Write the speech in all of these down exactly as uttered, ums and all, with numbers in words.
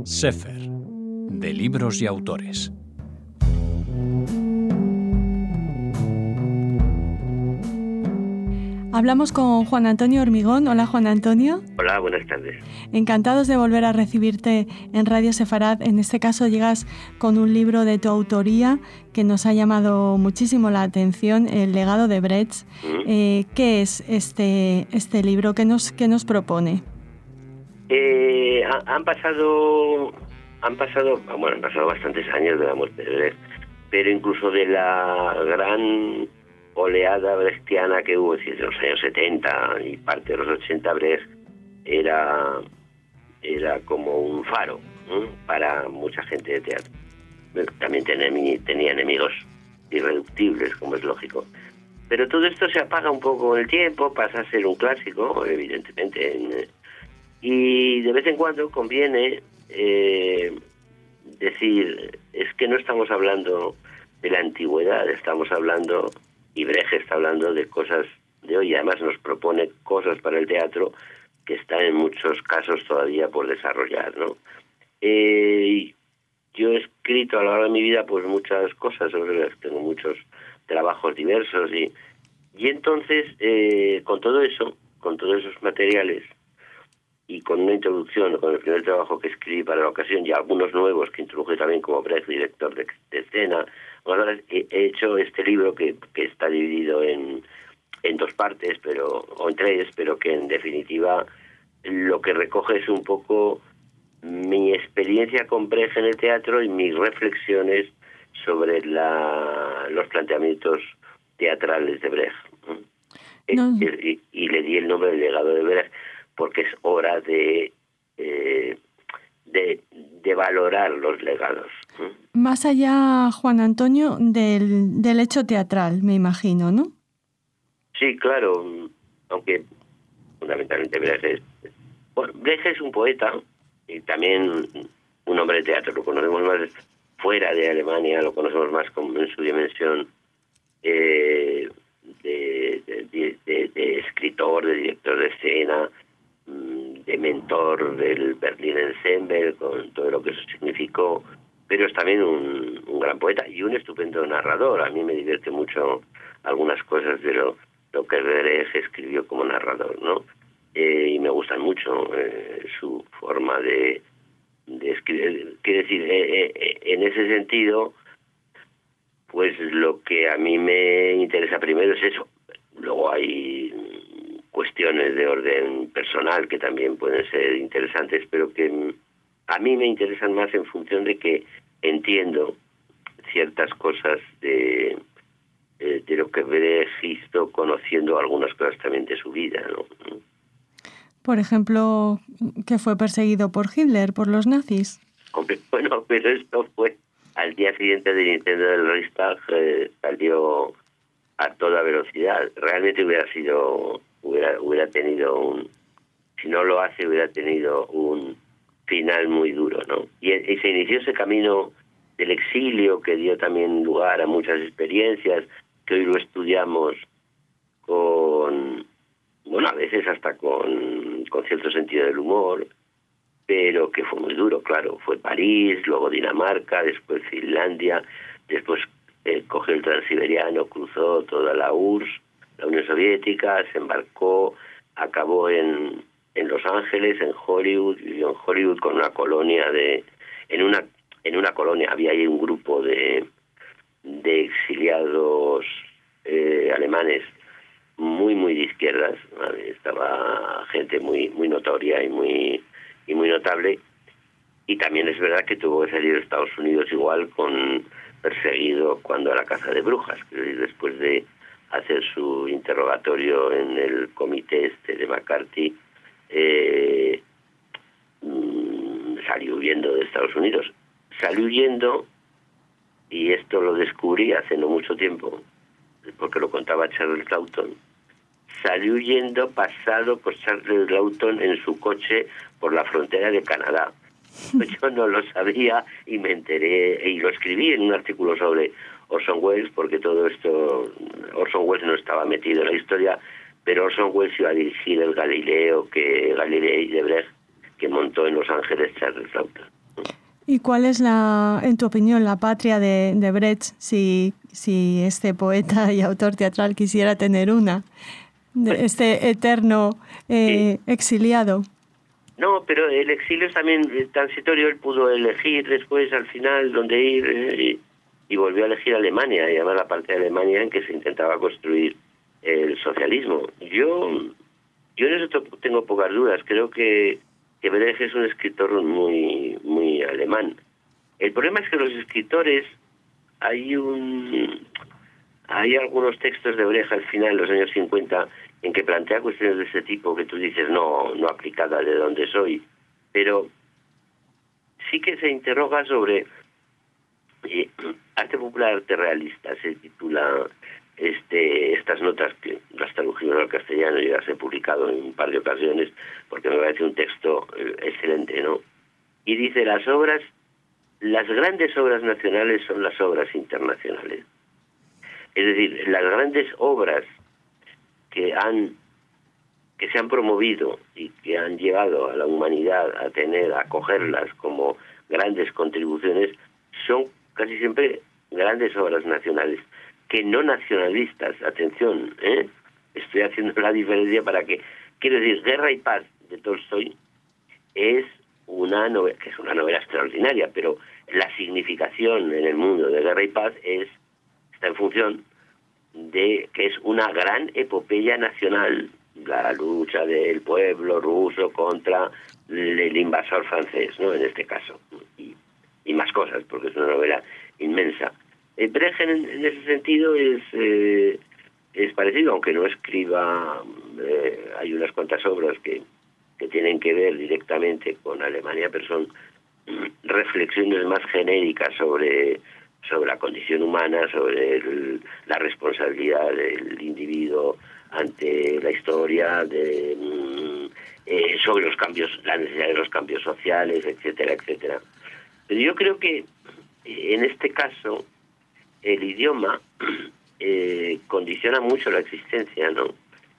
Sefer, de libros y autores. Hablamos con Juan Antonio Hormigón. Hola, Juan Antonio. Hola, buenas tardes. Encantados de volver a recibirte en Radio Sefarad. En este caso llegas con un libro de tu autoría que nos ha llamado muchísimo la atención, El legado de Brecht. ¿Mm? Eh, ¿Qué es este, este libro? ¿Qué nos, qué nos propone? Eh, han pasado, han pasado, bueno, han pasado bastantes años de la muerte de Brecht, pero incluso de la gran oleada brechtiana que hubo en los años setenta y parte de los ochenta, Brecht era, era como un faro, ¿eh? para mucha gente de teatro. También tenía, tenía enemigos irreductibles, como es lógico. Pero todo esto se apaga un poco con el tiempo, pasa a ser un clásico, evidentemente. En, y de vez en cuando conviene eh, decir, es que no estamos hablando de la antigüedad, estamos hablando... Y Brecht está hablando de cosas de hoy, y además nos propone cosas para el teatro que están en muchos casos todavía por desarrollar, ¿no? Eh, yo he escrito a lo largo de mi vida pues muchas cosas sobre las tengo muchos trabajos diversos y, y entonces eh, con todo eso, con todos esos materiales y con una introducción, con el primer trabajo que escribí para la ocasión y algunos nuevos que introduje también como Brecht, director de, de escena. Ahora he hecho este libro que, que está dividido en, en dos partes, pero o en tres, pero que en definitiva lo que recoge es un poco mi experiencia con Brecht en el teatro y mis reflexiones sobre la, los planteamientos teatrales de Brecht. No. Y, y le di el nombre del legado de Brecht porque es hora de... Eh, De, de valorar los legados. Más allá, Juan Antonio, del, del hecho teatral, me imagino, ¿no? Sí, claro, aunque fundamentalmente Brecht es, bueno, Brecht es un poeta y también un hombre de teatro. Lo conocemos más fuera de Alemania, lo conocemos más como en su dimensión eh, de, de, de, de escritor, de director de escena, de mentor del Berlin Ensemble, con todo lo que eso significó, pero es también un, un gran poeta y un estupendo narrador. A mí me divierte mucho algunas cosas de lo, lo que Brecht escribió como narrador, ¿no? Eh, y me gustan mucho eh, su forma de, de escribir. Quiero decir, eh, eh, en ese sentido, pues lo que a mí me interesa primero es eso. Luego hay cuestiones de orden personal que también pueden ser interesantes, pero que a mí me interesan más en función de que entiendo ciertas cosas de, de, de lo que Brecht hizo, conociendo algunas cosas también de su vida, ¿no? Por ejemplo, que fue perseguido por Hitler, por los nazis. Bueno, pero esto fue al día siguiente del incendio del Reichstag, eh, salió a toda velocidad. Realmente hubiera sido... Hubiera, hubiera tenido un, si no lo hace, hubiera tenido un final muy duro, ¿no? Y, y se inició ese camino del exilio que dio también lugar a muchas experiencias, que hoy lo estudiamos con, bueno, a veces hasta con, con cierto sentido del humor, pero que fue muy duro, claro. Fue París, luego Dinamarca, después Finlandia, después eh, cogió el Transiberiano, cruzó toda la U R S S, la Unión Soviética, se embarcó, acabó en, en Los Ángeles, en Hollywood, vivió en Hollywood con una colonia de, en una en una colonia había ahí un grupo de de exiliados eh, alemanes muy muy de izquierdas, ¿vale? Estaba gente muy muy notoria y muy y muy notable, y también es verdad que tuvo que salir de Estados Unidos igual, con perseguido cuando a la caza de brujas, que después de hacer su interrogatorio en el comité este de McCarthy, eh, salió huyendo de Estados Unidos. Salió huyendo, y esto lo descubrí hace no mucho tiempo, porque lo contaba Charles Lawton. Salió huyendo pasado por Charles Lawton en su coche por la frontera de Canadá. Yo no lo sabía y me enteré, y lo escribí en un artículo sobre Orson Welles, porque todo esto, Orson Welles no estaba metido en la historia, pero Orson Welles iba a dirigir el Galileo, que Galilei de Brecht, que montó en Los Ángeles Charles Lawton. ¿Y cuál es, la, en tu opinión, la patria de, de Brecht, si, si este poeta y autor teatral quisiera tener una, de pues, este eterno eh, sí. exiliado? No, pero el exilio es también transitorio. Él pudo elegir después, al final, dónde ir, eh, y volvió a elegir Alemania, y además la parte de Alemania en que se intentaba construir el socialismo. Yo, yo en eso tengo pocas dudas. Creo que, que Brecht es un escritor muy, muy alemán. El problema es que los escritores, hay un, hay algunos textos de Brecht al final, en los años cincuenta, en que plantea cuestiones de ese tipo que tú dices, no, no aplicada de donde soy, pero sí que se interroga sobre eh, arte popular, arte realista, se titula este estas notas, que las tradujimos al castellano y las he publicado en un par de ocasiones, porque me parece un texto eh, excelente, ¿no? Y dice, las obras, las grandes obras nacionales son las obras internacionales. Es decir, las grandes obras que han que se han promovido y que han llevado a la humanidad a tener, a acogerlas como grandes contribuciones, son casi siempre grandes obras nacionales, que no nacionalistas. Atención, ¿eh? Estoy haciendo la diferencia para que, quiero decir, Guerra y Paz de Tolstoy es una novela, que es una novela extraordinaria, pero la significación en el mundo de Guerra y Paz es, está en función de que es una gran epopeya nacional, la lucha del pueblo ruso contra el invasor francés, ¿no? En este caso, y, y más cosas, porque es una novela inmensa. Eh, Brecht en, en ese sentido es eh, es parecido, aunque no escriba, eh, hay unas cuantas obras que, que tienen que ver directamente con Alemania, pero son reflexiones más genéricas sobre sobre la condición humana, sobre el, la responsabilidad del individuo ante la historia, de, eh, sobre los cambios, la necesidad de los cambios sociales, etcétera, etcétera. Pero yo creo que en este caso el idioma eh, condiciona mucho la existencia, ¿no?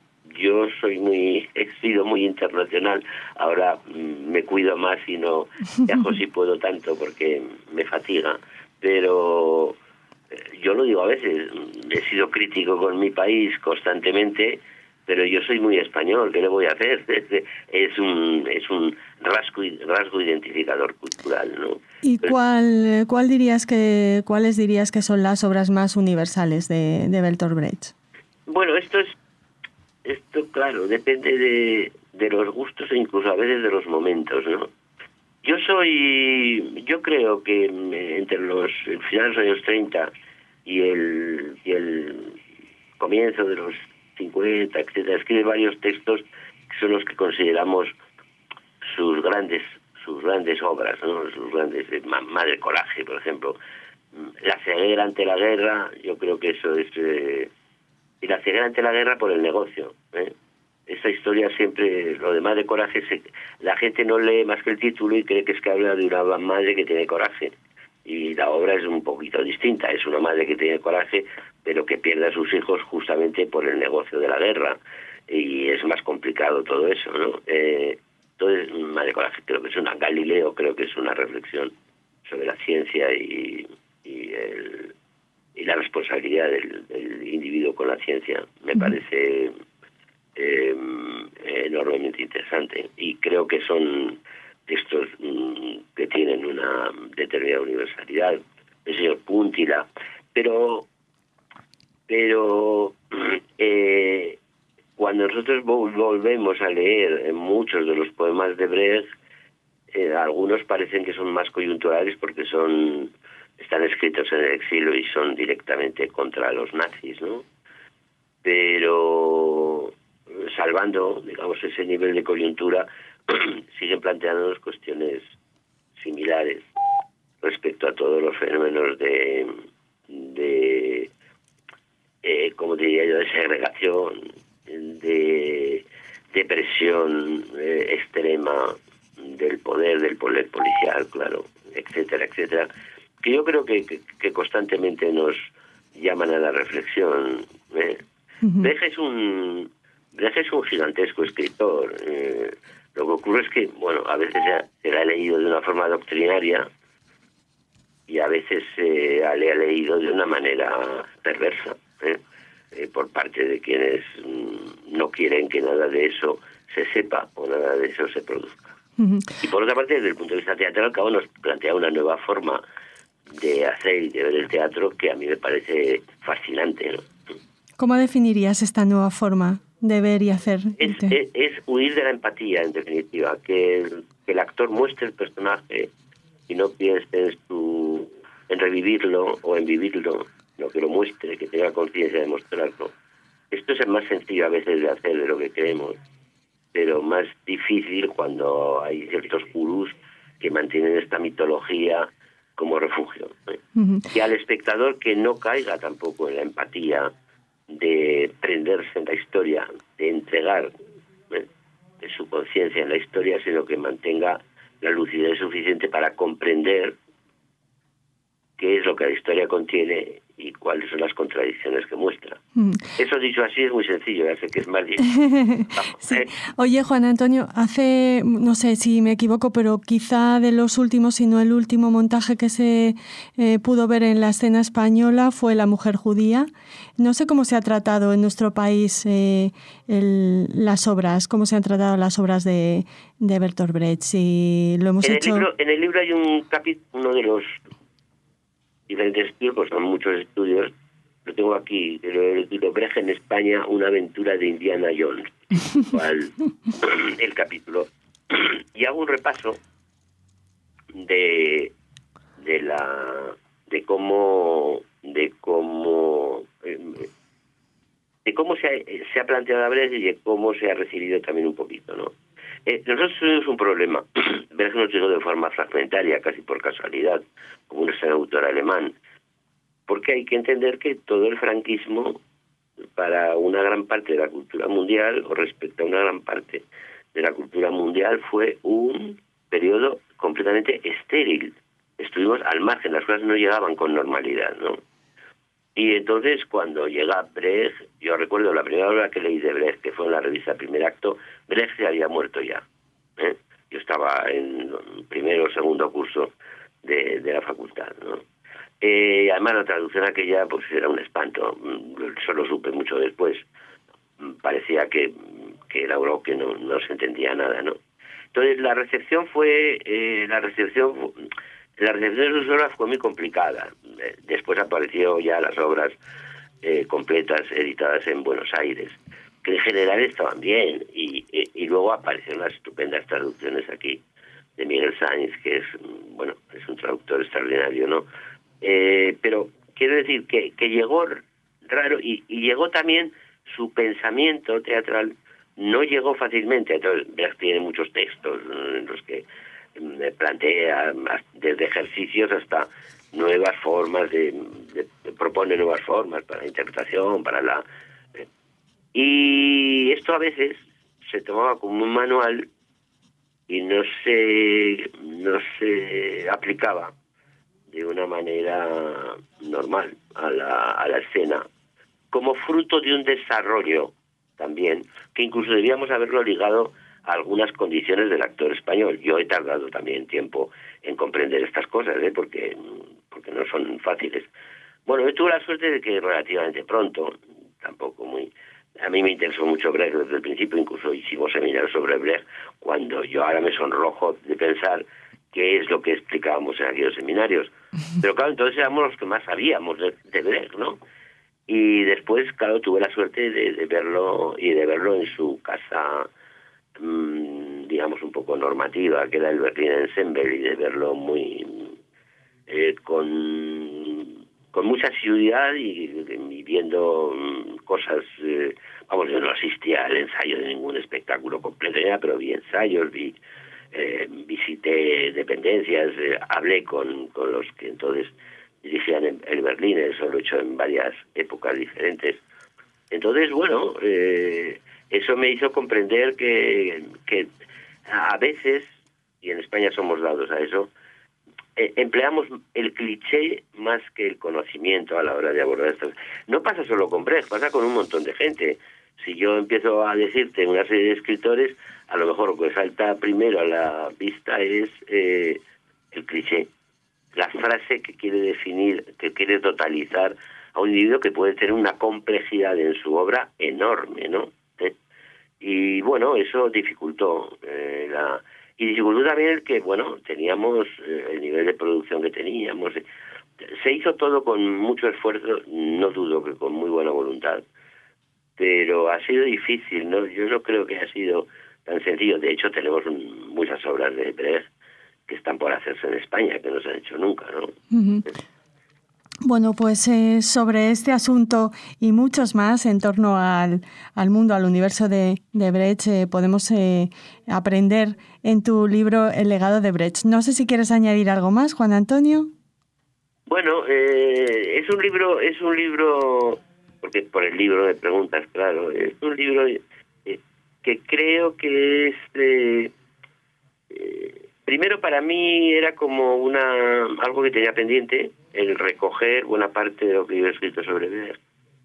Yo soy muy, he sido muy internacional, ahora mmm, me cuido más y no viajo si puedo tanto porque me fatiga. Pero yo lo digo a veces, he sido crítico con mi país constantemente, pero yo soy muy español, ¿qué le voy a hacer? Es un es un rasgo, rasgo identificador cultural, ¿no? ¿Y cuál cuál dirías que cuáles dirías que son las obras más universales de, de Bertolt Brecht? Bueno, esto es esto claro, depende de, de los gustos e incluso a veces de los momentos, ¿no? Yo soy, yo creo que entre los el final de los años treinta y el, y el comienzo de los cincuenta, etcétera, escribe varios textos que son los que consideramos sus grandes sus grandes obras, ¿no? Sus grandes, Madre Coraje, por ejemplo. La ceguera ante la guerra, yo creo que eso es... Eh, y la ceguera ante la guerra por el negocio, ¿eh? Esta historia siempre, lo de Madre Coraje, se, la gente no lee más que el título y cree que es que habla de una madre que tiene coraje. Y la obra es un poquito distinta, es una madre que tiene coraje, pero que pierde a sus hijos justamente por el negocio de la guerra. Y es más complicado todo eso, ¿no? Eh, entonces, Madre Coraje creo que es una, Galileo creo que es una reflexión sobre la ciencia y, y, el, y la responsabilidad del, del individuo con la ciencia. Me parece... Eh, enormemente interesante, y creo que son textos mm, que tienen una determinada universalidad. El señor Púntila, pero pero eh, cuando nosotros volvemos a leer muchos de los poemas de Brecht, eh, algunos parecen que son más coyunturales porque son están escritos en el exilio y son directamente contra los nazis, ¿no? Pero salvando, digamos, ese nivel de coyuntura, siguen planteándonos cuestiones similares respecto a todos los fenómenos de, de eh, como diría yo, de segregación, de depresión eh, extrema del poder, del poder policial, claro, etcétera, etcétera, que yo creo que, que, que constantemente nos llaman a la reflexión. ¿eh? Uh-huh. Brecht es un Brecht es un gigantesco escritor. Eh, lo que ocurre es que, bueno, a veces se, se la ha leído de una forma doctrinaria y a veces eh, le ha leído de una manera perversa, ¿eh? Eh, por parte de quienes mm, no quieren que nada de eso se sepa o nada de eso se produzca. Uh-huh. Y por otra parte, desde el punto de vista teatral, cabo nos plantea una nueva forma de hacer y de ver el teatro que a mí me parece fascinante, ¿no? ¿Cómo definirías esta nueva forma de ver y hacer? Es, es, es huir de la empatía, en definitiva, que el, que el actor muestre el personaje y no piense en, su, en revivirlo o en vivirlo, sino que lo muestre, que tenga conciencia de mostrarlo. Esto es el más sencillo a veces de hacer de lo que creemos, pero más difícil cuando hay ciertos gurús que mantienen esta mitología como refugio, ¿eh? Uh-huh. Y al espectador que no caiga tampoco en la empatía de prenderse en la historia, de entregar ¿eh? de su conciencia en la historia, sino que mantenga la lucidez suficiente para comprender qué es lo que la historia contiene y cuáles son las contradicciones que muestra. Mm. Eso dicho así es muy sencillo, ya sé que es más difícil. Sí. ¿eh? Oye, Juan Antonio, hace, no sé si me equivoco, pero quizá de los últimos, si no el último montaje que se eh, pudo ver en la escena española fue La mujer judía. No sé cómo se ha tratado en nuestro país eh, el, las obras, cómo se han tratado las obras de, de Bertolt Brecht. Si lo hemos en hecho... El libro, en el libro hay un capítulo, uno de los diferentes estudios, pues son muchos estudios, lo tengo aquí, el Brecht en España, una aventura de Indiana Jones, cual, el capítulo, y hago un repaso de de la de cómo de cómo de cómo se ha, se ha planteado a Brecht y de cómo se ha recibido también un poquito, ¿no? Eh, nosotros tuvimos un problema. Brecht nos llegó de forma fragmentaria, casi por casualidad, como un autor alemán, porque hay que entender que todo el franquismo, para una gran parte de la cultura mundial, o respecto a una gran parte de la cultura mundial, fue un periodo completamente estéril. Estuvimos al margen, las cosas no llegaban con normalidad, ¿no? Y entonces, cuando llega Brecht, yo recuerdo la primera obra que leí de Brecht, que fue en la revista Primer Acto, Brecht se había muerto ya, ¿eh? Yo estaba en primero o segundo curso de, de la facultad, ¿no? Eh, además, la traducción aquella pues era un espanto. Solo supe mucho después. Parecía que, que era algo que no, no se entendía nada, ¿no? Entonces, la recepción fue... Eh, la recepción... La recepción de sus obras fue muy complicada. Después apareció ya las obras eh, completas editadas en Buenos Aires, que en general estaban bien, y, y, y luego aparecieron las estupendas traducciones aquí de Miguel Sáenz, que es, bueno, es un traductor extraordinario, ¿no? Eh, pero quiero decir que, que llegó raro, y, y llegó también su pensamiento teatral, no llegó fácilmente. Entonces, Brecht tiene muchos textos en los que plantea desde ejercicios hasta nuevas formas de, de, de propone nuevas formas para la interpretación, para la eh, y esto a veces se tomaba como un manual y no se no se aplicaba de una manera normal a la, a la escena, como fruto de un desarrollo también, que incluso debíamos haberlo ligado a algunas condiciones del actor español. Yo he tardado también tiempo en comprender estas cosas, ¿eh? porque, porque no son fáciles. Bueno, yo tuve la suerte de que relativamente pronto, tampoco muy... A mí me interesó mucho Brecht desde el principio, incluso hicimos seminarios sobre Brecht, cuando yo ahora me sonrojo de pensar qué es lo que explicábamos en aquellos seminarios. Pero claro, entonces éramos los que más sabíamos de, de Brecht, ¿no? Y después, claro, tuve la suerte de, de verlo y de verlo en su casa, mmm, digamos, un poco normativa, que era el Berlin Ensemble, y de verlo muy... Eh, con... con mucha asiduidad y, y viendo um, cosas, eh, vamos, yo no asistía al ensayo de ningún espectáculo completo, ya, pero vi ensayos, vi, eh, visité dependencias, eh, hablé con, con los que entonces dirigían el, el Berlín, eso lo he hecho en varias épocas diferentes. Entonces, bueno, eh, eso me hizo comprender que, que a veces, y en España somos dados a eso, empleamos el cliché más que el conocimiento a la hora de abordar esto. No pasa solo con Brecht, pasa con un montón de gente. Si yo empiezo a decirte una serie de escritores, a lo mejor lo que salta primero a la vista es eh, el cliché. la frase que quiere definir, que quiere totalizar a un individuo que puede tener una complejidad en su obra enorme, ¿no? ¿Eh? Y bueno, eso dificultó eh, la... Y dificultó también el que, bueno, teníamos eh, el nivel de producción que teníamos. Se hizo todo con mucho esfuerzo, no dudo que con muy buena voluntad, pero ha sido difícil, ¿no? Yo no creo que haya sido tan sencillo. De hecho, tenemos un, muchas obras de Brecht que están por hacerse en España, que no se han hecho nunca, ¿no? Uh-huh. Bueno, pues eh, sobre este asunto y muchos más en torno al, al mundo, al universo de, de Brecht, eh, podemos eh, aprender en tu libro El legado de Brecht. No sé si quieres añadir algo más, Juan Antonio. Bueno, eh, es un libro, es un libro, porque por el libro me preguntas, claro, es un libro eh, que creo que es... Eh, eh, Primero, para mí era como una algo que tenía pendiente, el recoger buena parte de lo que yo he escrito sobre Brecht.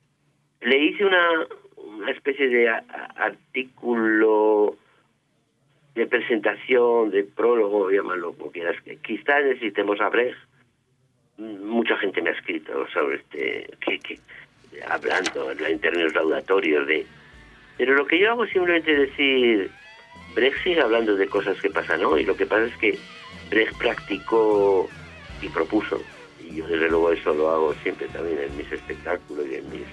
Le hice una, una especie de a, a, artículo de presentación, de prólogo, llámalo como quieras. Que quizás necesitemos a Brecht. Mucha gente me ha escrito sobre este, que, que hablando en términos laudatorios de... Pero lo que yo hago simplemente es decir... Brecht sigue hablando de cosas que pasan hoy. Lo que pasa es que Brecht practicó y propuso, y yo desde luego eso lo hago siempre también en mis espectáculos y en mis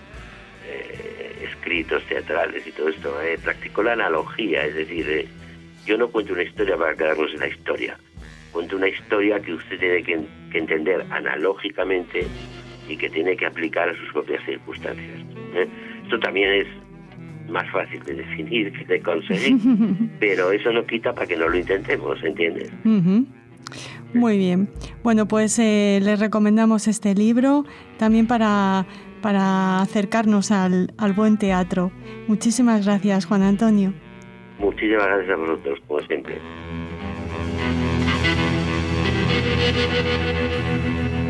eh, escritos teatrales y todo esto, eh, practicó la analogía, es decir, eh, yo no cuento una historia para quedarnos en la historia, cuento una historia que usted tiene que, que entender analógicamente y que tiene que aplicar a sus propias circunstancias. ¿eh? Esto también es más fácil de definir que de conseguir, pero eso no quita para que no lo intentemos, ¿entiendes? Uh-huh. Muy bien. Bueno, pues eh, les recomendamos este libro también para, para acercarnos al, al buen teatro. Muchísimas gracias, Juan Antonio. Muchísimas gracias a vosotros, como siempre.